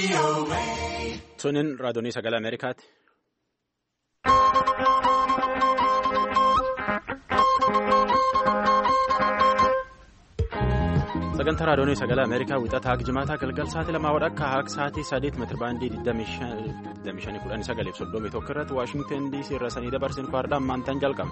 Sunin raadiyoo sagalee Ameerikaati. Sagantaa raadiyoo sagalee Ameerikaa wixataa hanga jimaataa galgal sa'aatii 2 akka hanga sa'aatii 3 meetira baandii 25 irratti Waashingtan DC irraa sanii dabarsin kwaadhaan maantaan jalqaba.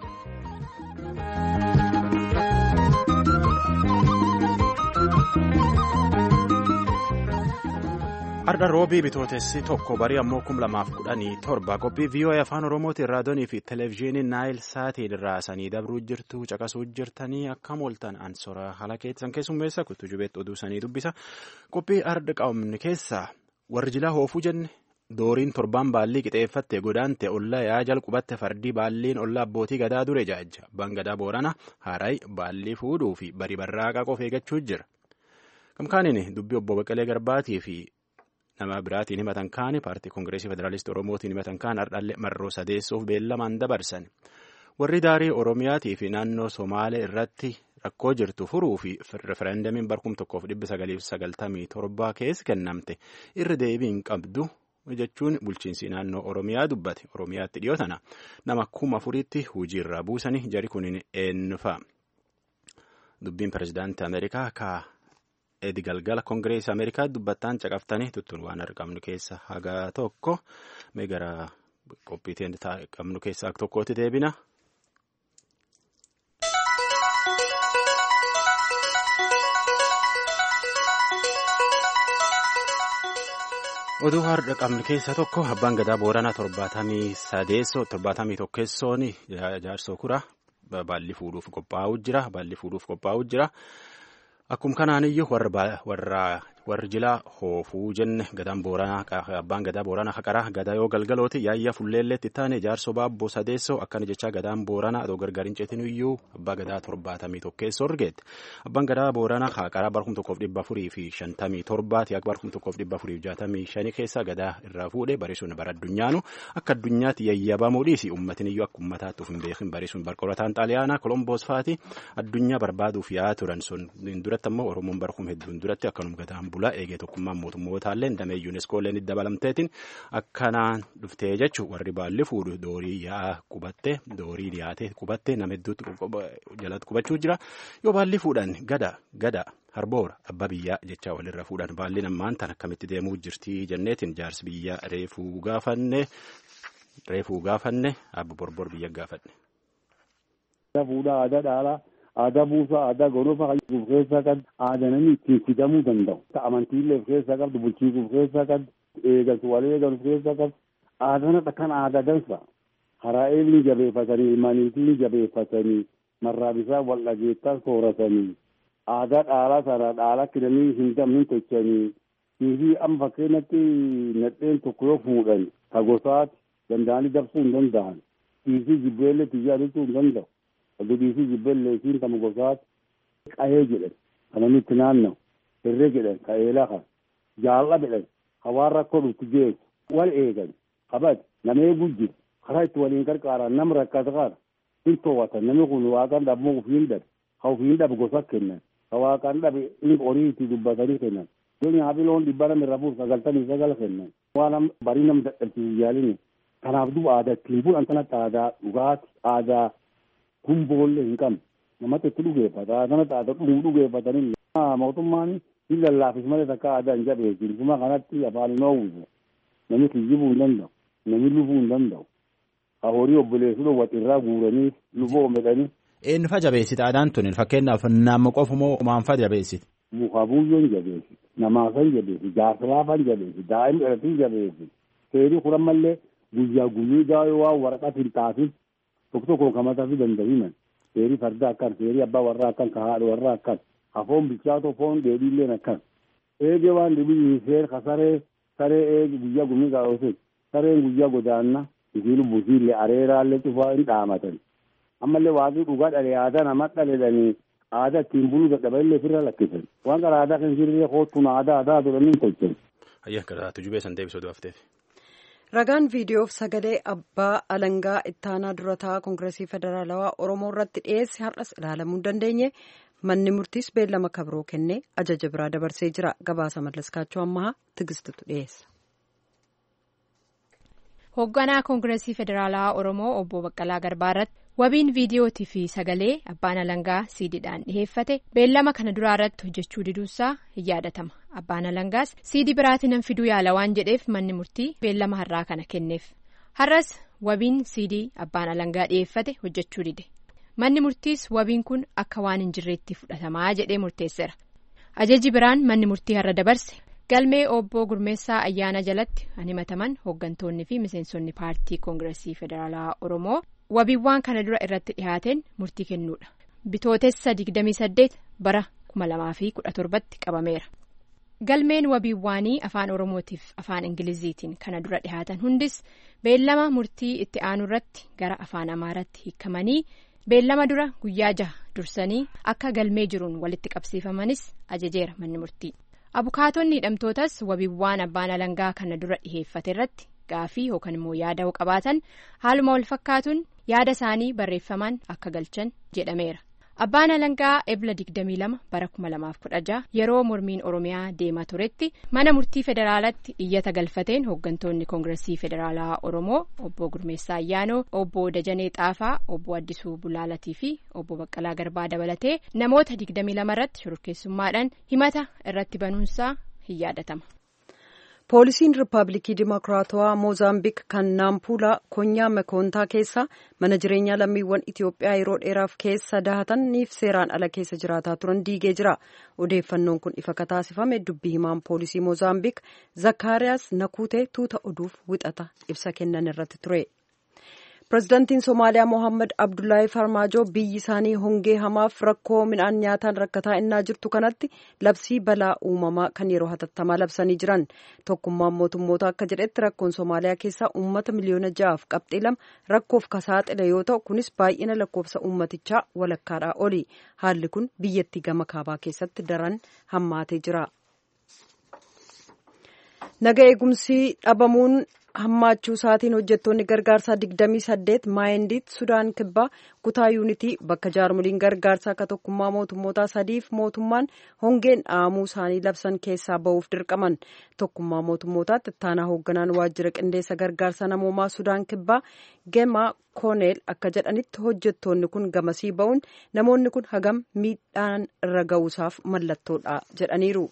Har'a roobii bitootessi tokko barii ammoo 2017 qophii VOA afaan Oromootiin raadiyoonii fi televezyiinii Naayil Saatiin irraa sanii dabruu jirtu caqasuu jirtanii akkam ooltan ansora haala keessan keessummeessa kuttu jubeetti oduu sanii dubbisa. Qophii arda qabamne keessaa warri jilaa hoofuu jenne dooriin torbaan baallii qixeeffatte godaante ollaa yaa jalqubatte fardii baalliin ollaa abbootii gadaa dure jaajja abbaan gadaa boorana haaraay baallii fuudhuu fi barii barraaqaa qofa eeggachuu jira. Kamkaaniin dubbii obbo Baqqalee Garbaatii fi nama biraatiin himatan kaani paartii koongireesii federaalistii oromootiin himatan kaan hardhalle marroo sadeessuuf beellamaan dabarsan warri daarii oromiyaatii fi naannoo somaalee irratti rakkoo jirtu furuu fi referendamiin barkum 1997 keessa kennamte irra deebiin qabdu jechuun bulchiinsi naannoo oromiyaa dubbate oromiyaatti dhiyootana nama 4,000tti hojiirraa buusanii jari kuniin eenyufa dubbiin pirezidaantii ameerikaa ka. Edi galgala koongireesii Ameerikaa dubbattaan caqaftanii tuttuun waan argamnu keessa haga tokko mee gara qophiitiin qabnu keessaa tokkootti deebina. Oduu har'a qabnu keessaa tokko abbaan gadaa booranaa 71 jaarsoo kura baalli fuudhuuf qophaa'uu jira. Akkuma kanaaniyyuu warri jilaa hoofuu jenne gadaan booranaa abbaan gadaa booranaa haqaraa gadaa yoo galgalooti yaayyaa fulleelleetti taane jaarsoo baabboo sadeessoo akkana jechaa gadaan booranaa adoo gargariin ceetinuyyuu abbaa gadaa 71 orgeetti abbaan gadaa booranaa haqaraa barkum 1457 akka barkum 1465 keessa gadaa irraa fuudhe barisuun bara addunyaanu akka addunyaatti yayyabamuu dhiisi ummatiniyyuu akka ummataatti of hin beekin barisuun barqorataan xaaliyaanaa kolomboos faati addunyaa barbaaduuf yaa turan sun duratti ammoo oromoon barkum hedduun duratti akkanum gadaan bulaa eegee tokkummaan mootummootallee damee yuuneeskooleen itti dabalamteetiin akkanaan dhuftee jechuun warri baalli fuudhu doorii yaa qubatte doorii dhiyaate qubatte nama hedduutti jalatti qubachuu jira yoo baalli fuudhan gada harboora abbaa biyyaa jechaa walirra fuudhan baalli namaan tan akkamitti deemuu jirtii jenneetiin jaarsi biyyaa reefuu gaafanne abba borbor biyya gaafanne. Aadaa buusaa aadaa gonofaa qabu keessaa qabdu aadaa namni ittiin fidamuu danda'u. Amantiilee keessaa qabdu bulchiisuuf keessaa qabdu eegaltu wal eegaluuf keessaa qabdu aadaan akkan aadaa dansa haraa'eelni jabeeffatanii maniitiin jabeeffatanii marraa bisaa wal dhageettaa sooratanii aadaa dhaalaa sana dhaalaa kennanii hin damnin tochanii fi amma fakkeenyatti nadheen tokko yoo fuudhan ka gosaati danda'anii dabsuu hin danda'an fi jibbeellee tiyyaa jechuu hin danda'u. Aduudhiisii jibbeelleesiin kama gosaati qahee jedhan kan namni itti naanna'u hirree jedhan ka eelaa kan jaalla jedhan hawaan rakkoo dhuftu geessu wal eegan qabate nama eeguu jiru karaa itti waliin qarqaaran nama rakkata qaara hin to'atan namni kun waaqaan dhabmoo ufiin dhabe ka ufiin dhabe gosa kennan ka waaqaan dhabe inni horii itti dubbatanii kennan yoo nyaafi loon 199 kennan waan barii nam dadhabsiisu yaalini kanaaf duba aadaa ittiin bulan kanatti aadaa dhugaati aadaa Kumboollee hin qabne namatti itti dhugeeffata kanatti aadaa dhugeeffatanii mootummaan hin lallaafis malee takka aadaa hin jabeessin suma kanatti afaan hin oowwisu namni kiyyibuu hin danda'u namni lubuu hin danda'u horii obboleessu dhowwat irraa guuranii luboo medhanii. Eenyufa jabeessite aadaan tuni fakkeenyaaf nama qofumoo maanfa jabeessite. Muka buyyoon jabeessi namaafan jabeessi jaarsilaafan jabeessi daa'im dhalatiin jabeessi seerii kuran mallee guyyaa gaa'ee waan waraqaa hin taasisu. Tokko kamata fi danda'inaan seerii farda akkan seerii abbaa warraa akkan ka haadha warraa akkan hafoon bichaatoo foon dheedhiilleen akkan eegee waan dhibii seer ka saree eegi guyyaa gumii gaa'osin sareen guyyaa godaanna isii lubbusiillee areeraallee cufaa hin dhaamatan ammallee waaqii dhugaa dhalee aadaa nama dhaleedhanii aadaa ittiin buluu dadhaballee firra lakkisan waan gara aadaa kan sirree koottuun aadaa turanii hin tolchan. Ayyaa garaatu jubeessan deebisuu du'afteef. Ragaan viidiyoof sagalee abbaa alangaa ittaanaa durataa koongireesii federaalawaa oromoo irratti dhiyeesse har'as ilaalamuu dandeenye manni murtiis beellama kabroo kennee ajaja biraa dabarsee jira. Gabaasa Mallaskaachoo Ammahaa Tigistutu dhiyeessa. Hoogganaa Koongireesii Federaalaa Oromoo obbo Baqqalaa Garbaa irratti wabiin viidiyootii fi sagalee abbaan alangaa siidiidhaan dhiheeffate beellama kana duraa irratti hojjechuu diduusaa hin yaadatama. Abbaan alangaas siidii biraatiin nan fiduu yaala waan jedheef manni murtii beellama har'aa kana kenneef. Har'as wabiin siidii abbaan alangaa dhiheeffate hojjechuu dide. Manni murtiis wabiin kun akka waan hin jirreetti fudhatamaa jedhee murteesseera. Ajaji biraan manni murtii har'a dabarse galmee obbo Gurmeessaa Ayyaana jalatti himataman hooggantoonni fi miseensonni paartii Koongireesii Federaalaa Oromoo wabiiwwan kana dura irratti dhihaateen murtii kennuudha. Bitootessa 28 bara 2017tti qabameera. Galmeen wabiiwwanii afaan Oromootiif afaan Ingiliziitiin kana dura dhihaatan hundis beellama murtii itti aanu irratti gara afaan Amaaraatti hiikamanii beellama dura guyyaa 6 dursanii akka galmee jiruun walitti qabsiifamanis ajajeera manni murtii. Abukaatonni hidhamtootas wabiiwwan abbaan alangaa kana dura dhiheeffate irratti gaafii yookaan immoo yaada qabaatan haaluma wal fakkaatuun yaada isaanii barreeffamaan akka galchan jedhameera. Abbaan alangaa ebla 22 bara 2016 yeroo mormiin Oromiyaa deemaa turetti mana murtii federaalatti iyyata galfateen hooggantoonni Koongireesii Federaalaa Oromoo obbo Gurmeessaa Ayyaanoo, obbo Dajanee Xaafaa, obbo Addisuu Bulaalatii fi obbo Baqqalaa Garbaa dabalatee namoota 22 irratti shororkeessummaadhaan himata irratti banuunsaa hin yaadatama. Poolisiin Riippaabilikii Dimokiraatawaa Moozaambiik kan Naampuulaa Konyaa Mekoontaa keessa mana jireenyaa lammiiwwan Itiyoophiyaa yeroo dheeraaf keessa dahataniif seeraan ala keessa jiraataa turan diigee jira. Odeeffannoon kun ifa kataasifame dubbii himaan poolisii Moozaambiik Zakkaariyaas Nakuutee tuuta oduuf wixata ibsa kennan irratti ture. Pireezidaantiin Somaaliyaa Mohaammed Abdullaahi Farmaajoo biyyi isaanii hongee hamaaf rakkoo midhaan nyaataan rakkataa innaa jirtu kanatti labsii balaa uumamaa kan yeroo hatattamaa labsanii jiran. Tokkummaan mootummoota akka jedhetti rakkoon Somaaliyaa keessaa uummata miliyoona 6.2 rakkoof kasaaxile yoo ta'u kunis baay'ina lakkoofsa uummatichaa walakkaadhaa oli. Haalli kun biyyattii gama kaabaa keessatti daran hammaatee jira. Naga eegumsi dhabamuun hammaachuu isaatiin hojjettoonni gargaarsaa 28 Maayindiit Sudaan Kibbaa kutaa yuunitii bakka jaarmoliin gargaarsaa akka tokkummaa mootummootaa 3f mootummaan hongeen dhahamuu isaanii labsan keessaa ba'uuf dirqaman. Tokkummaa mootummootaatti ittaanaa hoogganaan waajjira qindeessa gargaarsa namoomaa Sudaan Kibbaa Geemaa Kooneel akka jedhanitti hojjettoonni kun gamasii ba'uun namoonni kun hagam miidhaan irra ga'uusaaf mallattoodha jedhaniiru.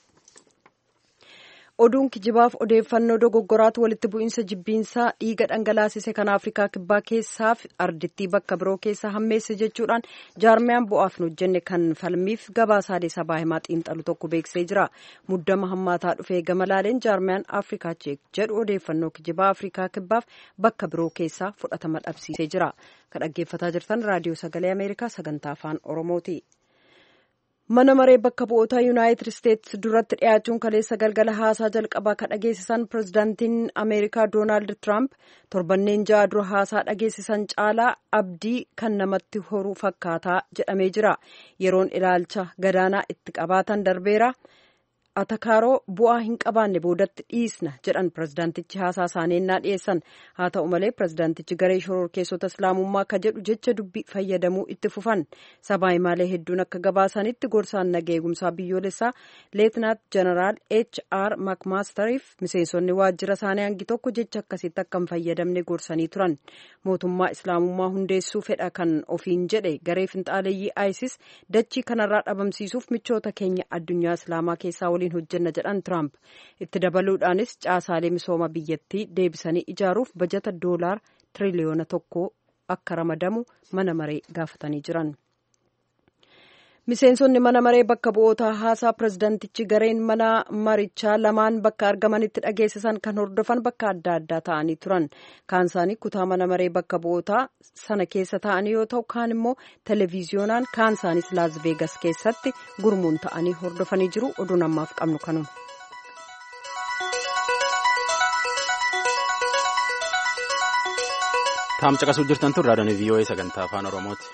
Oduun kijibaaf odeeffannoo dogoggoraatu walitti bu'iinsa jibbiinsaa dhiiga dhangalaasise kan Afrikaa Kibbaa keessaaf ardittii bakka biroo keessa hammeesse jechuudhaan jaarmiyaan bu'aaf hin hojjenne kan falmiif gabaasaalee sabaa himaa xiinxalu tokko beeksisee jira. Muddama hammaataa dhufee gama laaleen jaarmiyaan Afrikaa Cheek jedhu odeeffannoo kijibaa Afrikaa Kibbaaf bakka biroo keessaa fudhatama dhabsiisee jira. Kan dhaggeeffataa jirtan raadiyoo sagalee Ameerikaa sagantaa afaan Oromooti. Mana maree bakka bu'oota Yuunaayitid Isteetsi duratti dhiyaachuun kaleessa galgala haasaa jalqabaa kan dhageessisan pireezidaantiin Ameerikaa Doonaald Tiraamp torbanneen 6 dura haasaa dhageessisan caalaa abdii kan namatti horu fakkaataa jedhamee jira. Yeroon ilaalcha gadaanaa itti qabaatan darbeera. Atakaaroo bu'aa hin qabaanne boodatti dhiisna jedhan pireezidaantichi haasaa isaanii ennaa dhiyeessan. Haa ta'u malee pireezidaantichi garee shororkeessota islaamummaa akka jedhu jecha dubbii fayyadamuu itti fufan. Sabaa himaalee hedduun akka gabaasanitti gorsaan nagaa eegumsaa biyyoolessaa leetinaant jeneraal H.R. Makmaastariif miseensonni waajjira isaanii hangi tokko jecha akkasitti akka hin fayyadamne gorsanii turan. Mootummaa islaamummaa hundeessuu fedha kan ofiin jedhe garee finxaaleeyyii ISIS dachii kanarraa dhabamsiisuuf michoota keenya addunyaa islaamaa keessaa waliin hojjenna jedhan Tiraamp itti dabaluudhaanis caasaalee misooma biyyattii deebisanii ijaaruuf bajata $1 tiriliyoona akka ramadamu mana maree gaafatanii jiran. Miseensonni mana maree bakka bu'oota haasaa pireezidaantichi gareen mana marichaa lamaan bakka argamanitti dhageessisan kan hordofan bakka adda addaa ta'anii turan. Kaan isaanii kutaa mana maree bakka bu'ootaa sana keessa ta'anii yoo ta'u kaan immoo televiziyoonaan kaan isaanis Laas Veegas keessatti gurmuun ta'anii hordofanii jiru. Oduun ammaaf qabnu kanuma. Taam caqasuu jirtan tun raadiyoo VOA sagantaa afaan Oromooti.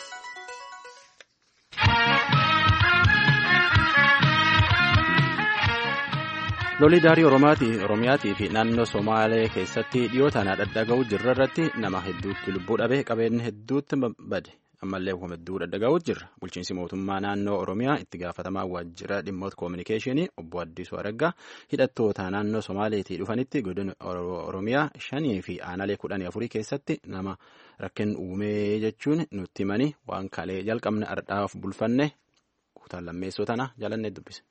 Lolli daarii Oromiyaatii fi naannoo Somaalee keessatti dhiyootaan dhadhaga'uu jirra irratti nama hedduutti lubbuu dhabe qabeenya hedduutti bade ammallee hedduu dhaga'uutu jirra. Bulchiinsi mootummaa naannoo Oromiyaa itti gaafatamaa waajjira dhimmoota koominikeeshinii obbo Addisuu Araggaa hidhattoota naannoo Somaaleetii dhufanitti godina Oromiyaa 5 fi aanalee 14 keessatti nama rakkoo uumee jechuun nutti himanii waan kalee jalqabne ardhaaf bulfanne kutaan lammeessoo tana jaalannee dubbise.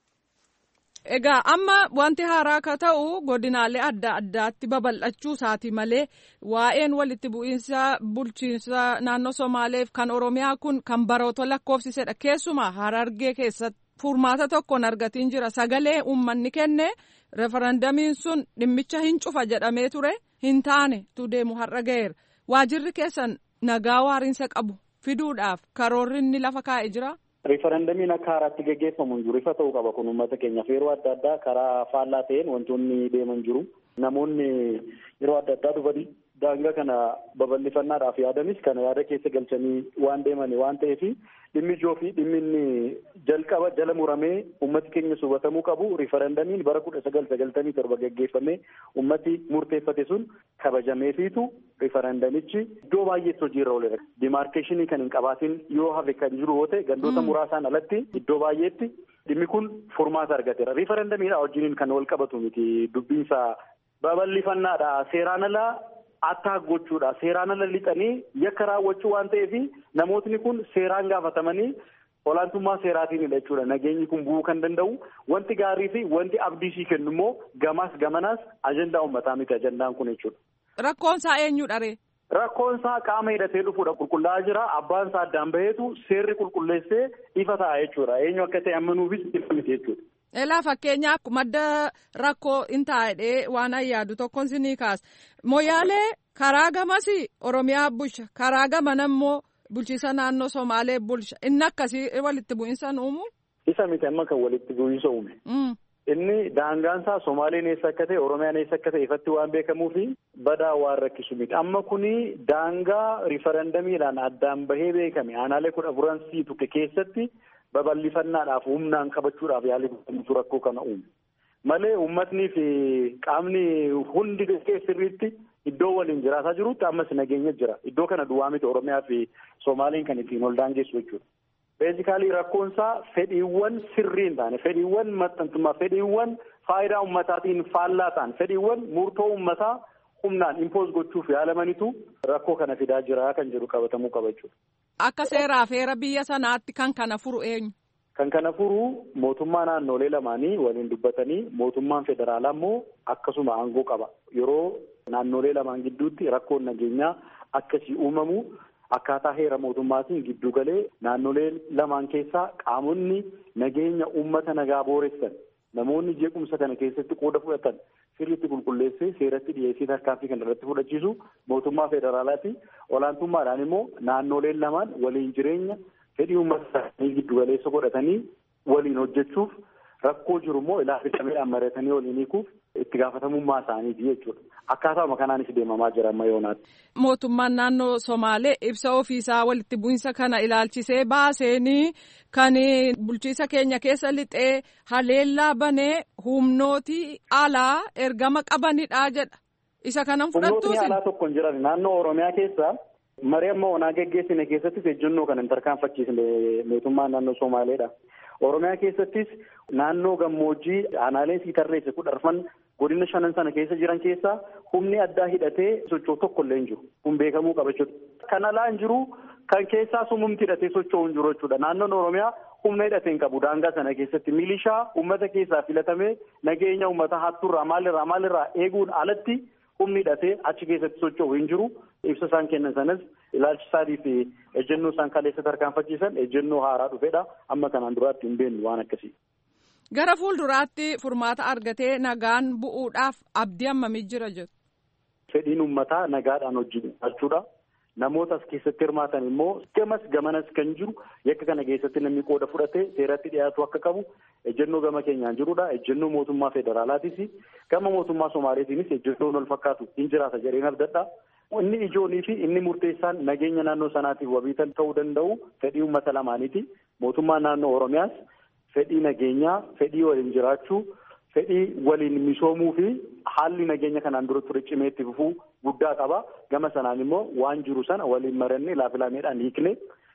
Egaa amma wanti haaraa akka ta'u godinaalee adda addaatti babal'achuu isaati malee waa'een walitti bu'iinsa bulchiinsa naannoo Somaaleef kan Oromiyaa kun kan baroota lakkoofsisedha. Keessumaa Harargee keessatti furmaata tokkoon argatiin jira. Sagalee uummanni kenne referendamiin sun dhimmicha hin cufa jedhamee ture hin taane deemu har'a ga'eera. Waajirri keessan nagaa waariinsa qabu fiduudhaaf karoorri inni lafa kaa'ee jira. Referendamiin akka haaraatti gaggeeffamu hin jiru. Ifa ta'uu qaba kun uummata keenyaaf yeroo adda addaa karaa faallaa ta'een wantoonni deeman jiru. Namoonni yeroo adda addaa dhufanii daangaa kana babal'ifannaadhaaf yaadanis kana yaada keessa galchanii waan deemani waan ta'eef dhimmi ijoo fi dhimmi inni jalqaba jala muramee uummati keenya hubatamuu qabu. Referendamiin bara 1997 gaggeeffamee uummati murteeffate sun kabajameefiitu referendamichi iddoo baay'eetti hojiirra ooleera. Dimaarkeeshinii kan hin qabaatin yoo hafe kan jiru yoo ta'e gandoota muraasaan alatti iddoo baay'eetti dhimmi kun furmaata argateera. Referendamiidha wajjiniin kan wal qabatu miti dubbiinsa babal'ifannaadha seeraan alaa. Attaa gochuudha seeraan ala lixanii yakka raawwachuu waan ta'eef namootni kun seeraan gaafatamanii olaantummaa seeraatiin jechuudha. Nageenyi kun bu'uu kan danda'u wanti gaarii fi wanti abdiisii kennu immoo gamaas gamanaas ajandaa uummataa miti ajandaan kun jechuudha. Rakkoonsaa eenyudha ree? Rakkoonsaa qaama hidhatee dhufuudha qulqullaa'aa jira. Abbaan isaa addaan baheetu seerri qulqulleessee ifa ta'a jechuudha. Eenyu akka ta'e amanuufis ifa miti jechuudha. Elaa fakkeenyaaf madda rakkoo hin taa'edhee waan ayyaadu tokkoon sinii kaasa. Moyaalee karaa gamas Oromiyaa bulcha karaa gamana immoo bulchiisa naannoo Somaalee bulcha inni akkasii walitti bu'iinsa uumu. Isa miti amma kan walitti bu'iinsa uume. Inni daangaansaa Somaaleen eessa akka ta'e Oromiyaan eessa akka ta'e ifatti waan beekamuufi badaa waan rakkisu miti. Amma kuni daangaa riferendamiidhaan addaan bahee beekame aanaalee 14 tuqe keessatti. Babal'ifannaadhaaf humnaan qabachuudhaaf yaalii guddaatu rakkoo kana uume malee uummatnii fi qaamni hundi sirriitti iddoo waliin jiraataa jirutti ammas nageenya jira. Iddoo kana duwwaa miti Oromiyaa fi Somaaliin kan ittiin ol daangessu jechuudha. Beezikaalii rakkoonsaa fedhiiwwan sirrii hin taane fedhiiwwan maxxantummaa fedhiiwwan faayidaa uummataatiin faallaa ta'an fedhiiwwan murtoo uummataa humnaan impoos gochuuf yaalamanitu rakkoo kana fidaa jira kan jedhu qabatamuu qaba jechuudha. Akka seeraa fi heera biyya sanaatti kan kana furu eenyu? Kan kana furu mootummaa naannolee lamaanii waliin dubbatanii mootummaan federaalaa immoo akkasuma aangoo qaba. Yeroo naannolee lamaan gidduutti rakkoon nageenyaa akkasii uumamu akkaataa heera mootummaatiin giddu galee naannolee lamaan keessaa qaamonni nageenya uummata nagaa booressan namoonni jeequmsa kana keessatti qooda fudhatan sirriitti qulqulleessee seeratti dhiyeessii tarkaanfii kan irratti fudhachiisu mootummaa federaalaati. Olaantummaadhaan immoo naannoleen lamaan waliin jireenya fedhii uummata giddu galeessa godhatanii waliin hojjechuuf rakkoo jiru immoo ilaallameedhaan maratanii waliin hiikuuf itti gaafatamummaa isaaniiti jechuudha. Akkaataa kanaanis deemamaa jira amma yoonaatti. Mootummaan naannoo Somaalee ibsa ofiisaa walitti bu'iinsa kana ilaalchisee baaseenii kan bulchiisa keenya keessa lixee haleellaa banee humnooti alaa ergama qabanidha jedha. Isa kanan fudhattuusi. Humnootni alaa tokko hin jiran naannoo Oromiyaa keessa marii amma onaa geggeessine keessattis ejjennoo kan hin tarkaanfachiisne mootummaan naannoo Somaaleedha. Oromiyaa keessattis naannoo gammoojjii aanaalee sii tarreesse 10 godina 5 sana keessa jiran keessaa humni addaa hidhatee socho'u tokko illee hin jiru. Kun beekamuu qaba jechuudha. Kan alaa hin jiru kan keessaa sumumti hidhatee socho'u hin jiru jechuudha. Naannoon Oromiyaa humna hidhatee hin qabu daangaa sana keessatti milishaa uummata keessaa filatamee nageenya uummata hattuurraa maalirraa eeguun alatti humni hidhatee achi keessatti socho'u hin jiru. Ibsa isaan kennan sanas ilaalchisaanii fi ejjennoo isaan kaleessa tarkaanfachiisan ejjennoo haaraa dhufedha. Amma kanaan duraatti hin beeknu waan akkasii. Gara fuulduraatti furmaata argatee nagaan bu'uudhaaf abdii hammamii jira jettu? Fedhiin uummataa nagaadhaan hojjechuudha. Namoota as keessatti hirmaatan immoo gamanas kan jiru yakka kana keessatti namni qooda fudhatee seeratti dhiyaatu akka qabu ejjennoo gama keenyaan jirudha. Ejjennoo mootummaa federaalaatis gama mootummaa Somaaleetiinis ejjennoon wal fakkaatu hin jiraata jedheen abdadha. Inni ijoonii fi inni murteessaan nageenya naannoo sanaatiif wabiitan ta'uu danda'u fedhii uummata lamaaniiti. Mootummaan naannoo Oromiyaas fedhii nageenyaa, fedhii waliin jiraachuu, fedhii waliin misoomuu fi haalli nageenya kanaan dura ture cimee itti fufuu guddaa qaba. Gama sanaan immoo waan jiru sana waliin marannee laafilameedhaan hiikne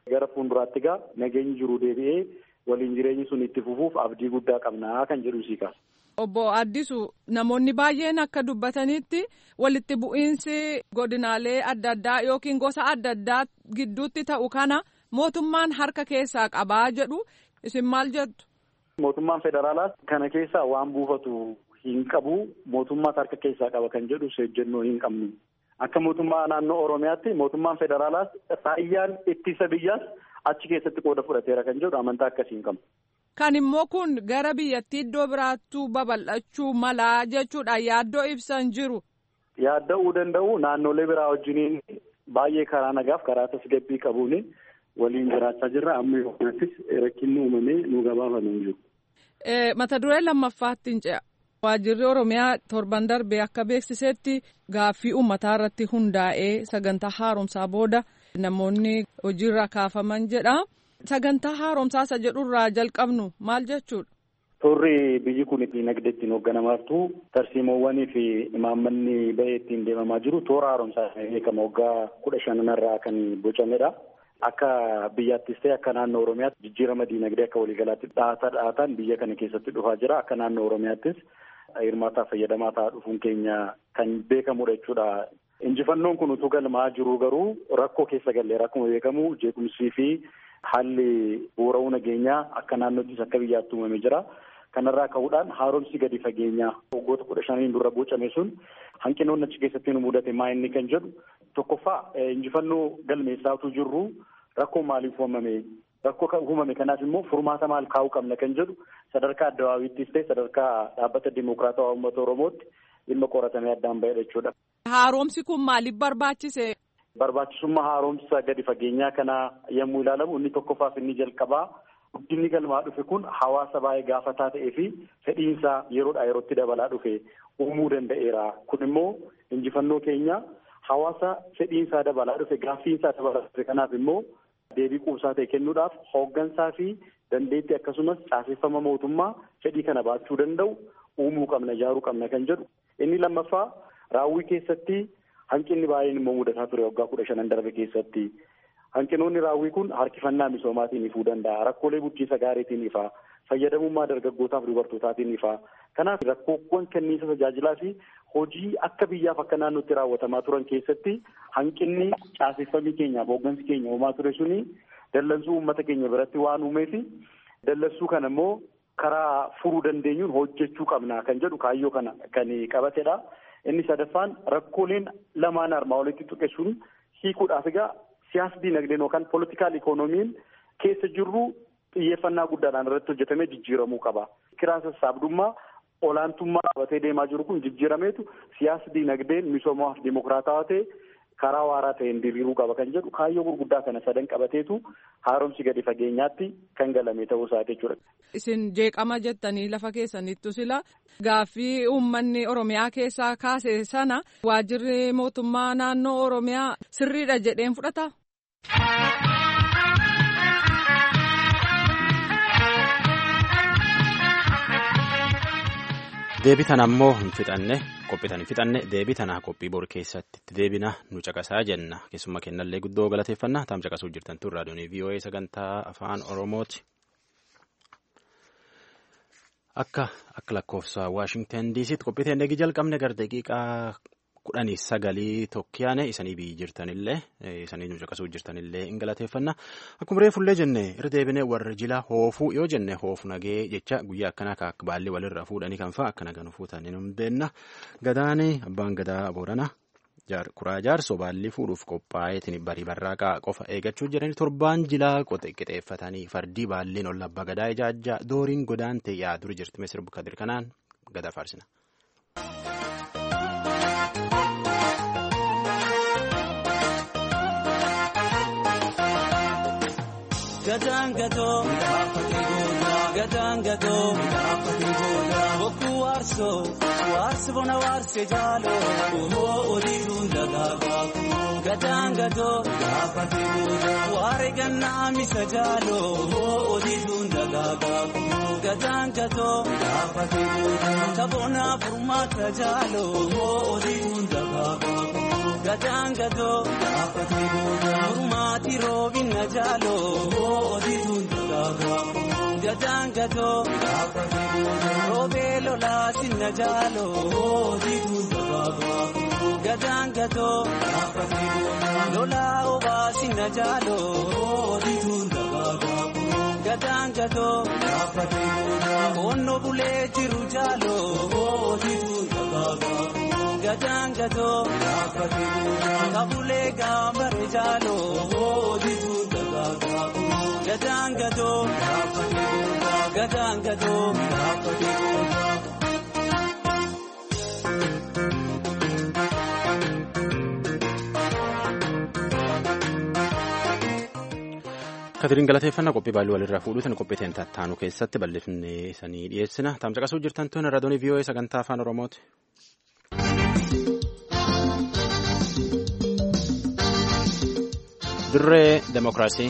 gara fuulduraatti egaa nageenyi jiru deebi'ee waliin jireenyi sun itti fufuuf abdii guddaa qabnaa kan jedhu sii kaasa. Obbo Addisu namoonni baay'een akka dubbatanitti walitti bu'iinsi godinaalee adda addaa yookiin gosa adda addaa gidduutti ta'u kana mootummaan harka keessaa qabaa jedhu isin maal jettu? Mootummaan federaalaas kana keessaa waan buufatu hin qabu. Mootummaas harka keessaa qaba kan jedhu seejjennoo hin qabnu. Akka mootummaa naannoo Oromiyaatti mootummaan federaalaas raayyaan ittisa biyyaas achi keessatti qooda fudhateera kan jedhu amantaa akkasii hin qabu. Kan immoo kun gara biyyattii iddoo biraattuu babal'achuu malaa jechuudha yaaddoo ibsan jiru. Yaadda'uu danda'u naannolee biraa wajjiniin baay'ee karaa nagaaf karaa tasgabbii qabuun waliin jiraachaa jirra. Amma yookaanattis rakkinni uumamee nu gabaafamee hin jiru. Mata duree lammaffaatti hin ce'a. Waajjirri Oromiyaa torban darbee akka beeksisetti gaaffii uummataa irratti hundaa'ee sagantaa haaromsaa booda namoonni hojiirra kaafaman jedha. Sagantaa haaromsaa isa jedhurraa jalqabnu maal jechuudha? Toorri biyyi kun dinagdee ittiin hoogganamartu tarsiimoowwanii fi imaammanni bahee ittiin deemamaa jiru toora haaromsaa beekama waggaa 15 kan bocamedha. Akka biyyaattis ta'e akka naannoo Oromiyaatti jijjiirama dinagdee akka waliigalaatti dhaataan biyya kana keessatti dhufaa jira. Akka naannoo Oromiyaattis hirmaataa fayyadamaa ta'aa dhufuun keenya kan beekamudha jechuudha. Injifannoon kun utuu galmaa jiru garuu rakkoo keessa gallee rakkuma beekamu jeequmsii fi haalli bu'uura'uu nageenyaa akka naannoottis akka biyyaatti uumamee jira. Kanarraa ka'uudhaan haaromsi gadi fageenyaa waggoota 15 dura bocame sun hanqinoonni achi keessatti nu mudate maa inni kan jedhu tokkoffaa injifannoo galmeessaatuu jirru rakkoo maaliif uumame rakkoo uumame kanaaf immoo furmaata maal kaa'uu qabna kan jedhu sadarkaa addawaawiittis ta'e sadarkaa dhaabbata dimokiraatawaa uummata Oromootti dhimma qoratamee addaan bahedha jechuudha. Haaromsi kun maaliif barbaachise? Barbaachisummaa haaromsa gadi fageenyaa kana yommuu ilaalamu inni tokkoffaaf inni jalqabaa guddinni galmaa dhufe kun hawaasa baay'ee gaafataa ta'ee fi fedhiinsaa yeroodhaa yerootti dabalaa dhufe uumuu danda'eera. Kun immoo injifannoo keenya hawaasa fedhiinsaa dabalaa dhufe gaaffiinsaa dabalaa dhufe kanaaf immoo deebii quubsaa ta'e kennuudhaaf hooggansaa fi dandeettii akkasumas caaseffama mootummaa fedhii kana baachuu danda'u uumuu qabna ijaaruu qabna kan jedhu. Inni lammaffaa raawwii keessatti hanqinni baay'een immoo mudataa ture waggaa 15 darbe keessatti. Hanqinoonni raawwii kun harkifannaa misoomaatiin ifuu danda'a. Rakkoolee bulchiinsa gaariitiin ifaa. Fayyadamummaa dargaggootaaf dubartootaatiin ifaa. Kanaaf rakkoowwan kenniinsa tajaajilaa fi hojii akka biyyaaf akka naannootti raawwatamaa turan keessatti hanqinni caaseffamii keenyaaf hooggansi keenya uumaa ture suni dallansuu uummata keenya biratti waan uumeefi dallansuu kana immoo karaa furuu dandeenyuun hojjechuu qabna kan jedhu kaayyoo kana kan qabatedha. Inni sadaffaan rakkooleen lamaan armaa olitti tuqessuun hiikuudhaaf egaa siyaasa dinagdeen yookaan poolitikaal ikoonomiin keessa jirru xiyyeeffannaa guddaadhaan irratti hojjetamee jijjiiramuu qaba. Kiraa sassaabdummaa olaantummaa qabatee deemaa jiru kun jijjiirameetu siyaasa dinagdeen misoomaaf dimokiraatawaa ta'e karaa waaraa ta'een diriiruu qaba kan jedhu kaayyoo gurguddaa kana sadan qabateetu haaromsi gadi fageenyaatti kan galame ta'uu isaati jechuudha. Isin jeeqama jettanii lafa keessanittu sila gaaffii uummanni Oromiyaa keessaa kaase sana waajjirri mootummaa naannoo Oromiyaa sirriidha jedheen fudhata. Deebitan ammoo hin fixanne qophiitan hin fixanne deebitanaa qophii bor keessatti itti deebina nu caqasaa jenna keessummaa kennallee guddoo galateeffannaa taam caqasuu jirtan tun raadiyoonii VOA sagantaa afaan Oromooti. Akka lakkoofsa Waashingtan DC'tti qophii teennee jalqabne gara daqiiqaa 19 tokkiyaane isanii biyyi jirtanillee isanii nu caqasuu jirtanillee hin galateeffanna. Akkuma reefullee jenne irra deebinee warra jila hoofuu yoo jenne hoofu nagee jecha guyyaa akkanaa akka baallee walirra fuudhanii kan fa'a akkana kan fuutanii nu beenna. Gadaanii abbaan gadaa Boorana kuraa jaarsoo baallii fuudhuuf qophaa'eetiin barii barraaqaa qofa eeggachuu jiranii torbaan jilaa qixeeffatanii fardii baalliin ol abbaa gadaa ijaajjaa dooriin godaantee yaaduri jirti Misir Bukadir kanaan gadaa faarsina. Gatangato, boku warso bona warse jalo, odidun dagabaku. Gatangato, ware ganna misa jalo, odidun dagabaku. Gatangato, tabona furmata jalo, odidun dagabaku. gadaan gadoo dhaabbatee booda mormaatti roobina jaaloo oodiituun dagaagaagu gadaan gadoo dhaabbatee booda roobee lolaa sinna jaaloo oodiituun dagaagaagu gadaan gadoo dhaabbatee booda lolaa obaa sinna jaaloo oodiituun dagaagaagu gadaan gadoo dhaabbatee booda onno bulee jiru jaaloo oodiituun dagaagaagu gadaan gadoo dhaabbatee booda kabulee gaambare jaaloo oodiituun dagaagaagu gadaan gadoo dhaabbatee booda gadaan gadoo dhaabbatee booda. Katiriin galateeffannaa qophii baay'ee walirraa fuudhuutiin qophii taanu keessatti bal'ifnee isanii dhiyeessina. Tamsaqasuu jirtan tun raadiyoon VOA sagantaa afaan Oromooti. Dirree Demokiraasii.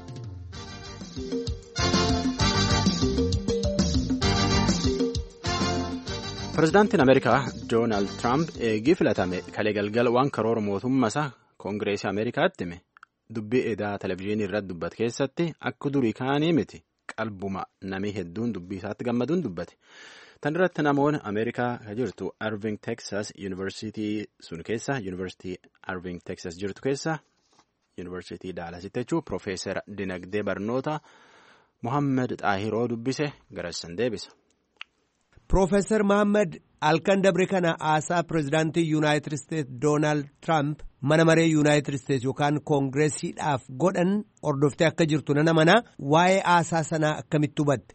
Pireezidaantiin Ameerikaa Doonaald Tiraamp eegii filatame kalee galgala waan karoora mootummaa Koongireesii Ameerikaatti hime. Dubbii edaa televizyiinii irratti dubbate keessatti akka durii kaanii miti qalbuma namii hedduun dubbii isaatti gammaduun dubbate. Tan irratti namoonni Ameerikaa jirtu Irving Texas Yuunivarsiitii sun keessa Yuunivarsiitii Irving Texas jirtu keessa Yuunivarsiitii Daalasitti jechuun Profeesar Dinagdee Barnoota Mohaammed Xaahiroo dubbise garassan deebisa. Profeesar Mohaammed halkan dabre kana haasaa pireezidaantii Yuunaayitid Isteetsi Doonaald Tiraamp mana maree Yuunaayitid Isteetsi yookaan koongireesiidhaaf godhan hordoftee akka jirtu nana mana waa'ee haasaa sanaa akkamitti hubatte?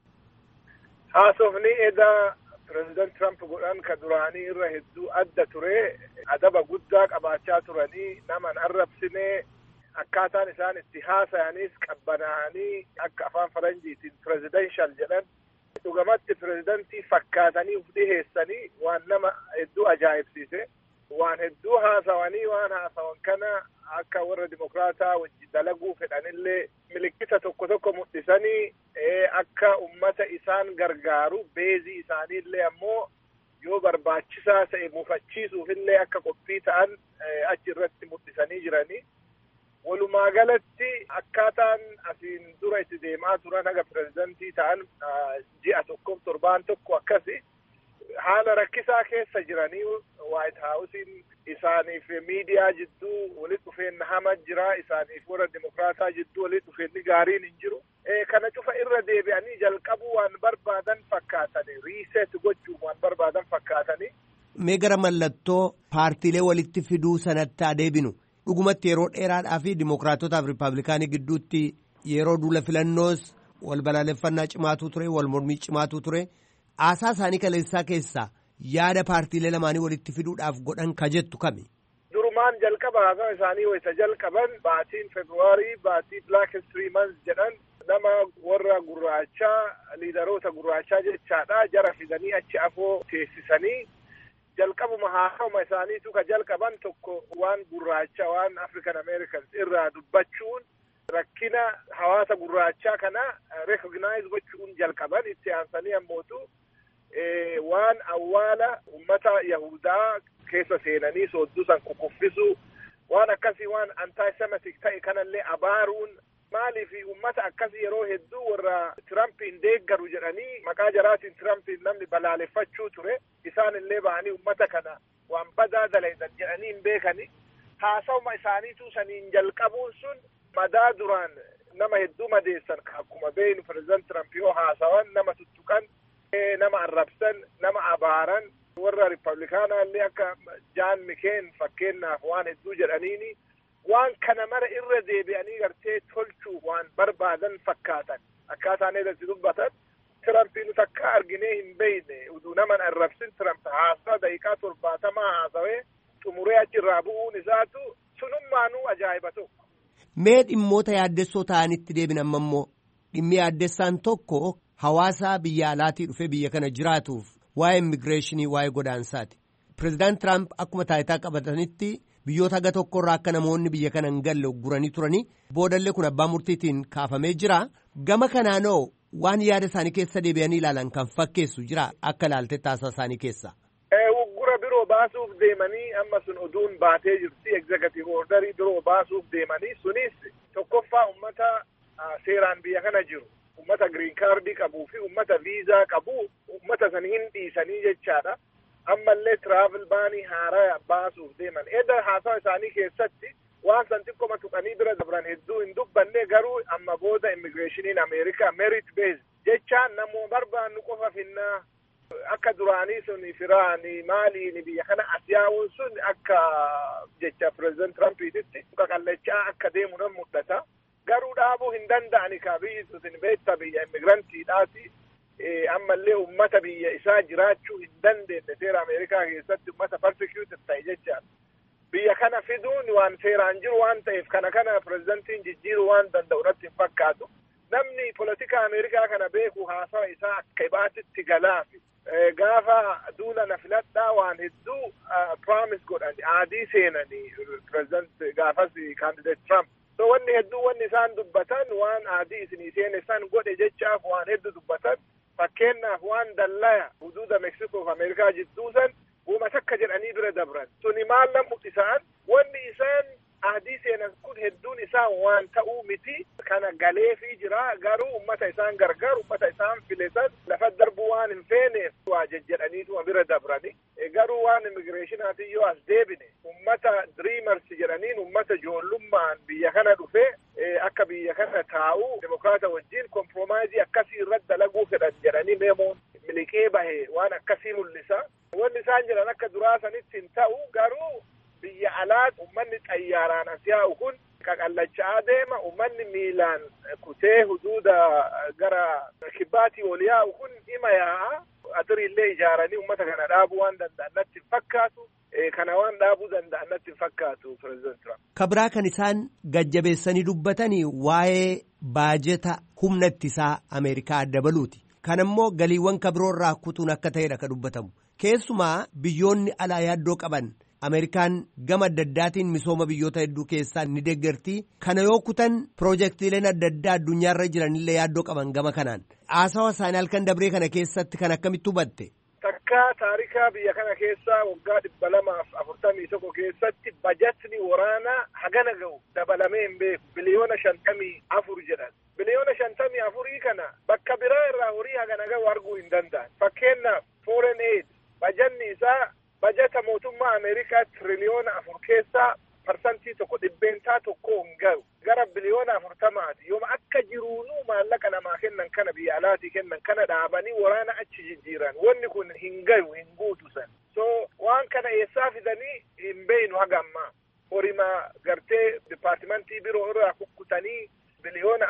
Haasofni edaa pireezidaant Tiraamp godhan ka duraanii irra hedduu adda ture adaba guddaa qabaachaa turanii naman arrabsinee akkaataan isaan itti haasa'anis qabbanaa'anii akka afaan faranjiitiin pireezidenshal jedhan dhugamatti pireezidantii fakkaatanii uf dhiheessanii waan nama hedduu ajaa'ibsiise. Waan hedduu haasawanii waan haasawan kana akka warra dimokraataa wajji dalaguu fedhanillee milikkita tokko tokko mul'isanii akka ummata isaan gargaaru beezii isaaniillee ammoo yoo barbaachisaa ta'e mufachiisuufillee akka qophii ta'an achi irratti mul'isanii jiranii. Walumaa galatti akkaataan asiin dura itti deemaa turan haga pireezidantii ta'an ji'a tokkoof torbaan tokko akkasi. Haala rakkisaa keessa jiranii White House'n isaaniif miidiyaa jidduu walitti dhufeenna hama jira isaaniif warra dimokraataa jidduu walitti dhufeenni gaariin hin jiru. Kana cufa irra deebi'anii jalqabuu waan barbaadan fakkaatanii riiseet gochuu waan barbaadan fakkaatanii. Mee gara mallattoo paartiilee walitti fiduu sanatti adeebinu dhugumatti yeroo dheeraadhaa fi dimokraatotaaf riippaabilikaanii gidduutti yeroo duula filannoos wal balaaleffannaa cimaatu ture wal mormii cimaatu ture. Haasaa isaanii kaleessaa keessaa yaada paartiilee lamaanii walitti fiduudhaaf godhan ka jettu kami? Durumaan jalqaba haasaa isaanii wayita jalqaban baatiin Februaarii baatii Black History Month jedhan nama warra gurraachaa liidaroota gurraachaa jechaadha jara fidanii achi afoo teessisanii jalqabuma haasawuma isaaniitu ka jalqaban tokko waan gurraacha waan African Americans irraa dubbachuun rakkina hawaasa gurraachaa kana recognize gochuun jalqaban itti aansanii ammootu waan awwaala ummata Yahudaa keessa seenanii soodduu san kukuffisu waan akkasii waan anti-Semitic ta'e kanallee abaaruun maaliif ummata akkasii yeroo hedduu warra Tirampiin deeggaru jedhanii maqaa jaraatiin Tirampiin namni balaaleffachuu ture isaanillee ba'anii ummata kana waan badaa dalaydan jedhanii hin beekani. Haasawuma isaaniitu saniin jalqabuun sun madaa duraan nama hedduu madeessan akkuma beeynu pireezidaant Tiramp yoo haasawan nama tuttuqan nama arrabsan nama abaaran warra riippaabilikaanaallee akka Jaan Mikeen fakkeenyaaf waan hedduu jedhaniini waan kana mara irra deebi'anii gartee tolchuu waan barbaadan fakkaatan akkaataan irratti dubbatan Tirampiin takka arginee hin beeyne uduu naman arrabsin Tiramp haasaa daqiiqaa 70 haasawee xumuree achirraa bu'uun isaatu sunummaanuu ajaa'iba tokko. Mee dhimmoota yaaddessoo ta'anitti deebina amma immoo dhimmi yaaddessaan tokko hawaasa biyya alaatii dhufee biyya kana jiraatuuf waa'ee immigireeshinii waa'ee godaansaati. Pireezidaant Tiraamp akkuma taayitaa qabatanitti biyyoota haga tokkorraa akka namoonni biyya kana hin galle ugguranii turanii boodallee kun abbaa murtiitiin kaafamee jira. Gama kanaanoo waan yaada isaanii keessa deebi'anii ilaalan kan fakkeessu jira akka ilaalte taasisaa isaanii keessa. biroo baasuuf deemanii amma sun oduun baatee jirti executive orderii biroo baasuuf deemanii sunis tokkoffaa ummata seeraan biyya kana jiru ummata green cardii qabuu fi ummata viizaa qabu ummata san hin dhiisanii jechaadha. Ammallee travel baanii haaraa baasuuf deeman edda haasawa isaanii keessatti waan san xiqqoma tuqanii bira dabran hedduu hin dubbanne garuu amma booda immigireeshiniin Ameerikaa merit based jechaan namoo barbaannu qofa finnaa akka duraanii sun firaanii maaliin biyya kana asiyaa'uun sun akka jecha pireezidant Tiraampiititti qaqallachaa akka deemu nan mul'ata. Garuu dhaabuu hin danda'ani ka biyyi sun beekta biyya immigirantiidhaati. Ammallee ummata biyya isaa jiraachuu hin dandeenye seera Ameerikaa keessatti ummata persecuted ta'e jecha biyya kana fiduun waan seeraan jiru waan ta'eef kana pirezidantiin jijjiiruu waan danda'u irratti hin fakkaatu. Namni politika Ameerikaa kana beeku haasawa isaa akka ibaatitti galaafi gaafa duula na filadhaa waan hedduu promise godhani aadii seenanii president gaafas candidate Trump. So wanni hedduu wanni isaan dubbatan waan aadii isinii seene san godhe jechaaf waan hedduu dubbatan. Fakkeenyaaf waan dallaya huduuda Meeksikoo fi Ameerikaa jidduu san uuma takka jedhanii bira dabran. Suni maal lamu isaan wanni isaan aadii seenan kun hedduun isaa waan ta'uu miti kana galeefii jira garuu ummata isaan gargaaru ummata isaan filetan lafa darbuu waan hin feeneef waa jedhaniituma bira dabrani. Garuu waan immigireeshinaatiin yoo as deebine ummata dreamers jedhaniin ummata ijoollummaan biyya kana dhufe akka biyya kana taa'u demokraata wajjin komproomaayizii akkasii irratti dalaguu fedhan jedhanii meemoon miliqee bahe waan akkasii mul'isa. Wanni isaan jedhan akka duraa sanitti hin ta'u garuu biyya alaat ummanni xayyaaraan as yaa'u kun qaqallachaa deema ummanni miilaan kutee huduuda gara kibbaatii ol yaa'u kun dhima yaa'a. Atiriillee ijaaranii ummata kana dhaabuu waan danda'an natti hin fakkaatu. Kana waan dhaabuu danda'an natti hin fakkaatu pireezidant Trump. Kabraa kan isaan gajjabeessanii dubbatanii waa'ee baajeta humna ittisaa Ameerikaa dabaluuti. Kan immoo galiiwwan kabiroorraa kutuun akka ta'edha kan dubbatamu. Keessumaa biyyoonni alaa yaaddoo qaban Ameerikaan gama adda addaatiin misooma biyyoota hedduu keessaa ni deeggartii. Kana yoo kutan piroojeektiileen adda addaa addunyaarra jiranillee yaaddoo qaban gama kanaan. Haasawa isaanii halkan dabree kana keessatti kan akkamitti hubatte? Takka taarikaa biyya kana keessaa waggaa 241 keessatti bajatni waraanaa hagana ga'u dabalamee hin beeku biliyoona 54 jedhan. Biliyoona 54 kana bakka biraa irraa horii hagana ga'u arguu hin danda'an. Fakkeenyaaf foreign aid bajanni isaa bajata mootummaa Ameerikaa tiriliyoona 4 keessaa parsantii tokko dhibbeentaa tokko hin ga'u gara biliyoona 40ti. Yooma akka jiruunuu maallaqa namaa kennan kana biyya alaatii kennan kana dhaabanii waraana achi jijjiiran wanni kun hin ga'u hin guutu san. So waan kana eessaa fidanii hin beeynu haga ammaa horima gartee dipaartimentii biroo irraa kukkutanii biliyoona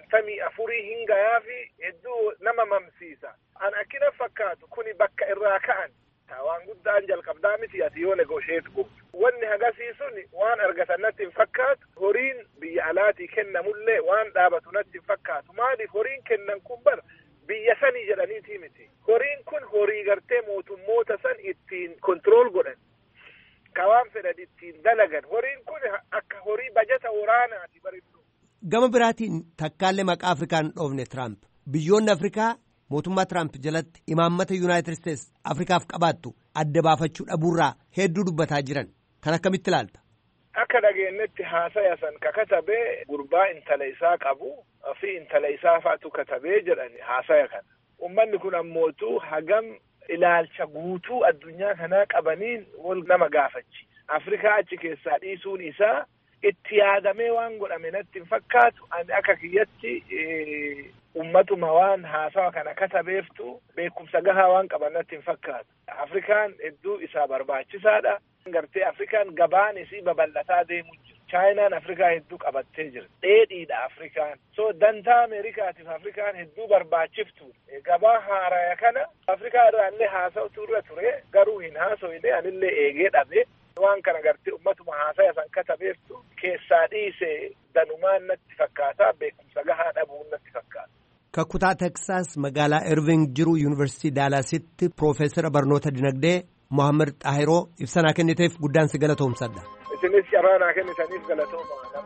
54 hin ga'aafi hedduu nama mamsiisa. An akkina fakkaatu kuni bakka irraa ka'an. Waan guddaan jalqabdaa miti ati yoo negosheet gootu. Wanni hagasiisun waan argatan natti hin fakkaatu. Horiin biyya alaatii kennamullee waan dhaabatu natti hin fakkaatu. Maaliif horiin kennan kun bara biyya sanii jedhaniitii miti. Horiin kun horii gartee mootummoota san ittiin kontirool godhan. Ka waan fedhan ittiin dalagan. Horiin kun akka horii bajata waraanaati bareedu. Gama biraatiin takkaallee maqaa Afrikaan dhoofne Tiraamp. Biyyoonni Afrikaa mootummaa Tiraamp jalatti imaammata Yuunaayitid Isteetsi Afrikaaf qabaattu adda baafachuu dhabuurraa hedduu dubbataa jiran. Kan akkamitti ilaalta? Akka dhageenyetti haasaya san ka katabee gurbaa intala isaa qabu fi intala isaa faatu katabee jedhani haasaya kana. Ummanni kun ammootu hagam ilaalcha guutuu addunyaa kanaa qabaniin wal nama gaafachi. Afrikaa achi keessaa dhiisuun isaa itti yaadamee waan godhame natti hin fakkaatu. Ani akka kiyyatti ummatuma waan haasawa kana katabeeftu beekumsa gahaa waan qaban natti hin fakkaatu. Afrikaan hedduu isaa barbaachisaadha. Gartee Afrikaan gabaan isii babal'ataa deemu jira. Chaayinaan Afrikaa hedduu qabattee jira. Dheedhiidha Afrikaan. So dantaa Ameerikaatiif Afrikaan hedduu barbaachiftu. Gabaa haaraya kana Afrikaa irraallee haasa'utu irra ture. Garuu hin haasa'ine anillee eegee dhabe. Waan kana gartee ummatuma haasaya san katabeeftu keessaa dhiise danumaan natti fakkaata. Beekumsa gahaa dhabuun natti fakkaata. Kutaa Teksaas magaalaa Irving jiru Yuunivarsiitii Daalaasitti Piroofeesara Barnoota Dinagdee Mohaammed Xaahiroo ibsanaa kenniteef guddaan si galatoomsadha. Isinis carraa naa kennitaniif galatooma.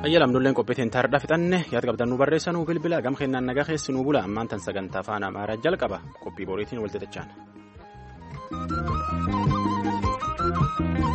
Ayyalamnulleen qophiitiin taardhaa fixanne yaada qabdan nu barreessanuu bilbila gam kennaan nagaa keessi nu bula ammaan tan sagantaa afaan Amaaraa jalqaba qophii boriitiin walitti dhufna.